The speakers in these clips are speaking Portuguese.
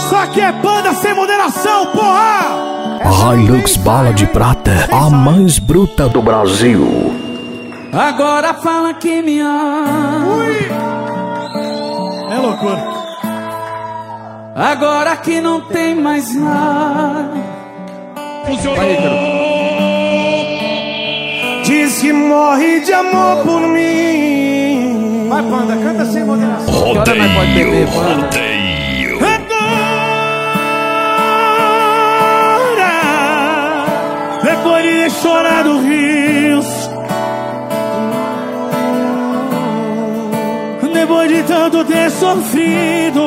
Isso aqui é banda sem moderação, porra! Hilux Bala de Prata, a mais bruta do Brasil. Agora fala que me ama. Ui. É loucura. Agora que não tem mais nada. Funcionou. Diz que morre de amor por mim. Vai, Panda, canta sem moderação. Rodeio. Agora, depois de ter chorado rios, depois de tanto ter sofrido,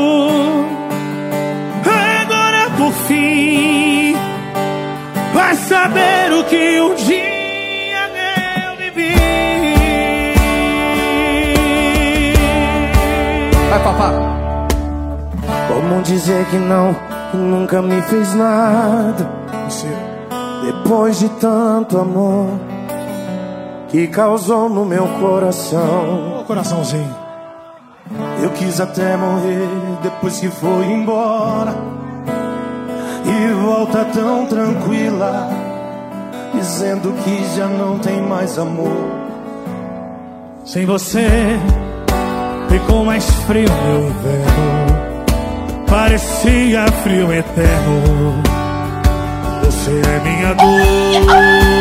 agora por fim vai saber o que um dia eu vivi. Vai, papá. Como dizer que não, que nunca me fez nada? Depois de tanto amor que causou no meu coração. Coraçãozinho. Eu quis até morrer depois que foi embora. E volta tão tranquila, dizendo que já não tem mais amor. Sem você ficou mais frio meu inverno. Parecia frio eterno. Você é minha dor.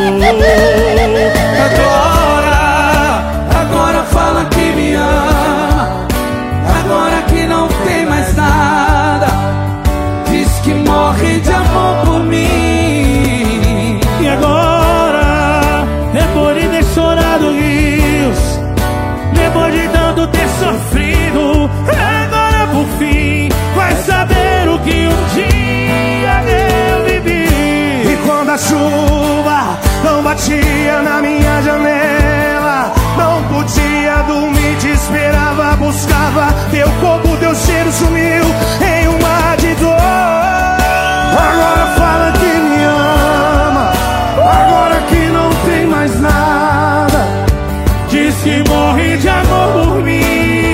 Agora fala que me ama. Agora que não tem mais nada. Diz que morre de amor por mim. E agora, depois de ter chorado rios, depois de tanto ter sofrido, agora por fim vai saber o que um dia eu vivi. E quando a chuva não batia na minha janela, não podia dormir, te esperava, buscava teu corpo, teu cheiro sumiu em um mar de dor. Agora fala que me ama, agora que não tem mais nada. Diz que morre de amor por mim.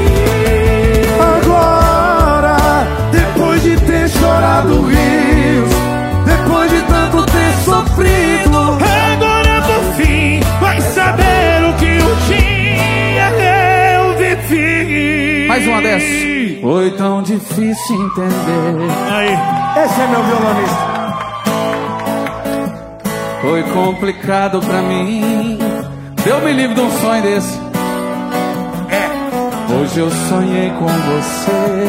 Agora, depois de ter chorado rios, depois de tanto ter sofrido, agora por fim vai saber o que um dia eu vivi. Mais uma dessas. Foi tão difícil entender. Aí, esse é meu violonista. Foi complicado pra mim. Deus me livre de um sonho desse. Hoje eu sonhei com você.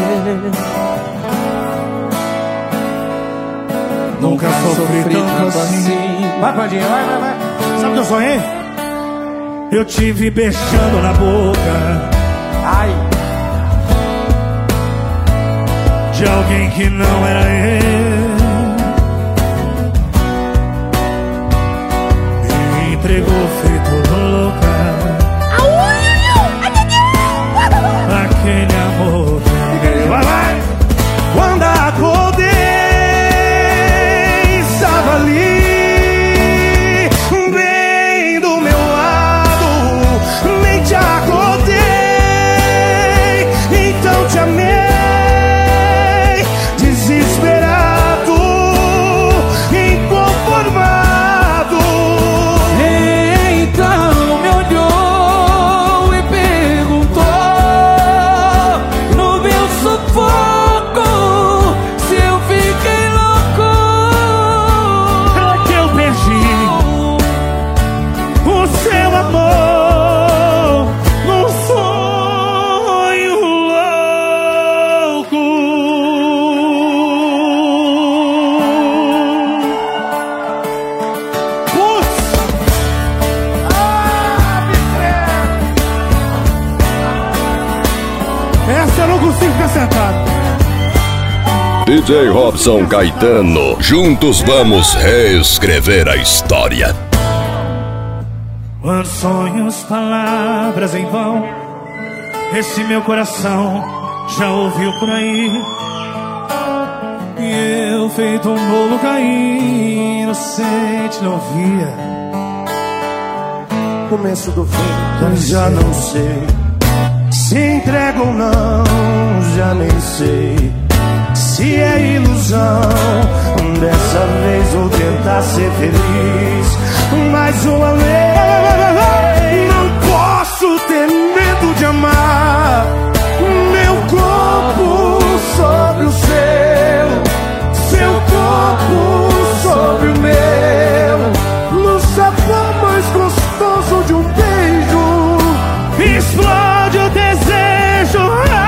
Nunca sofri tanto assim. Vai, Pandinha, vai. Sabe o que eu sonhei? Eu tive beijando na boca. Ai. De alguém que não era eu. Me entregou feito louca. Aquele amor. Vai. Quando acordei, estava ali, bem do meu lado. Nem te acordei, então te amei. Desesperado, inconformado. Então me olhou e perguntou, no meu sufoco, se eu fiquei louco. É que eu perdi o seu amor num sonho louco. Putz! Essa eu não consigo ficar sentado. DJ Robson Caetano, juntos vamos reescrever a história. Quando sonhos, palavras em vão, esse meu coração já ouviu por aí. E eu feito um bolo cair, inocente não via Começo do fim, já não sei se entrego ou não, já nem sei se é ilusão mais uma vez. Não posso ter medo de amar. Meu corpo sobre o seu corpo sobre o meu, no sabor mais gostoso de um beijo, explode o desejo.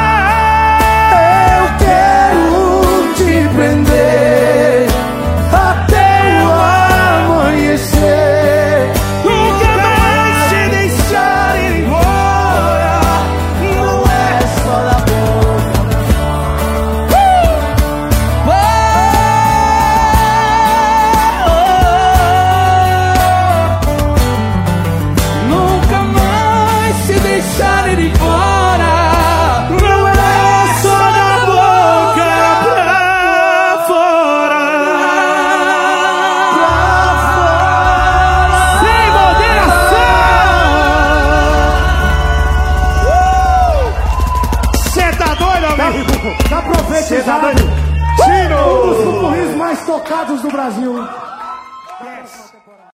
Eu quero te prender até o amanhecer. Nunca mais te deixar ir embora. Não é só da boca. Nunca mais te deixar ir embora. Não é só da boca pra fora. Sem moderação. Cê tá doido, amigo? Tá profetizado. Cê tá doido? Um dos pupurris mais tocados do Brasil.